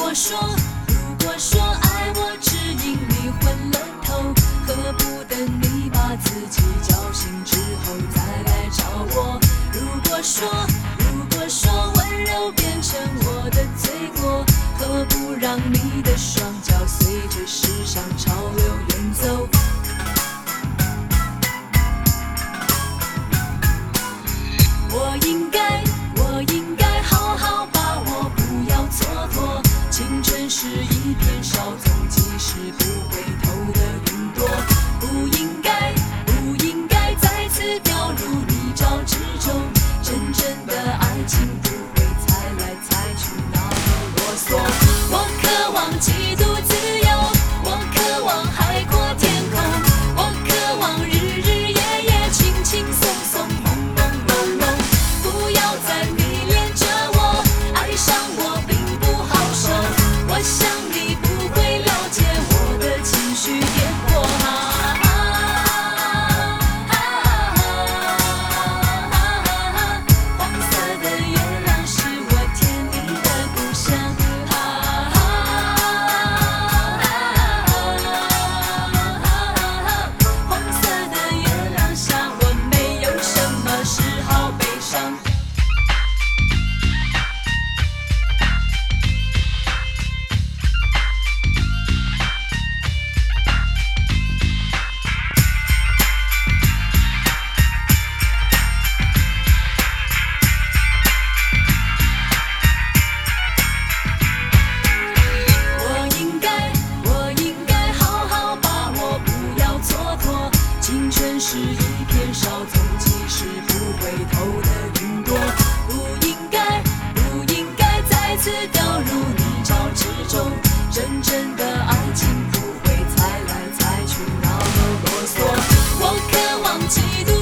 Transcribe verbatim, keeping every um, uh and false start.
果说，如果说爱我只因你昏了头，何不等你把自己叫醒之后再来找我？如果说，如果说温柔变成我的罪过，何不让你的双脚随着时尚潮流远走？我应该，我应该好好把握，不要蹉跎。青春是一片稍纵即逝不回头的云朵，不应该，不应该再次掉入泥沼之中。真正的爱情不会猜来猜去那么啰嗦。我渴望极度自由，我渴望海阔天空，我渴望日日夜夜轻轻松松朦朦胧胧。不要再迷恋着我，爱上我并不好受。我想你不会了解我的情绪颠簸。黄色的月亮是我甜蜜的故乡。黄色的月亮下，我没有什么嗜好悲伤。我应该，我应该好好把握，不要蹉跎。青春是一片稍纵即逝不回头的云朵，不应该，不应该再次掉入泥沼之中。真正的爱情不会猜来猜去那么啰嗦。我渴望极度